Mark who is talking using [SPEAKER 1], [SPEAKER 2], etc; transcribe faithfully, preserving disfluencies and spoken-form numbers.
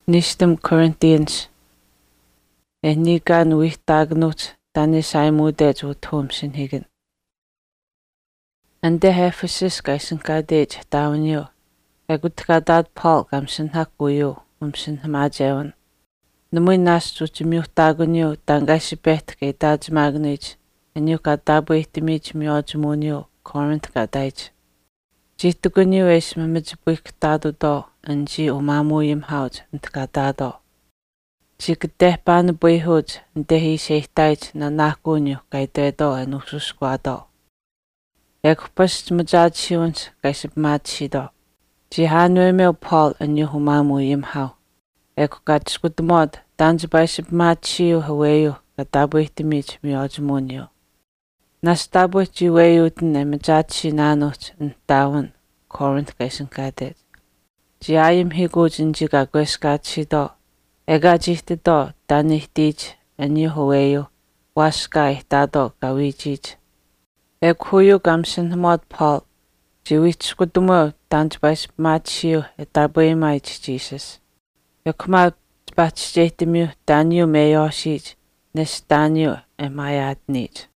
[SPEAKER 1] Nistam Corinthians. Enigan uihtaagnut tani saimuudeet uthumsin higen. Ande Ephesus kaisankaadeet taunio. Agutkaadaat Paul kamsin hakuyu umsin hamajawan. Namuin nastuutimiuhtaagunio tangaisipet kay taajmaagnit. Eniu kaatabuihtimit miojmunio Corinth kaadait. Jihtugunio es mamajibuiktaado anji umamuyim haut antkaadaado. Jikdehpaanu buihut ndehi seihtait na nahkunio kay teedo en ususkuado. Ekupast majachiuns kaisipmachido. Jihanuemeo Paul eniu humamuyim hau. Ekukatskutmod tanjibaisipmachiu haweyu katabuihtimit miojmunio. Nastabuit jiweyutin e majachi nanut ntawan Corinth kaisankaadet. Jiayim higuj injiga gweskachido. Ega jihtido tanihtij eniu haweyu waska ihtado gawijij. Ekhuyu gamsin hamod Paul. Jiwitskutmo tanjibaisipmachiu etabuimaij Jesus. Ekuma bachjehtimiu taniu meyoshij nes taniu emayadnij.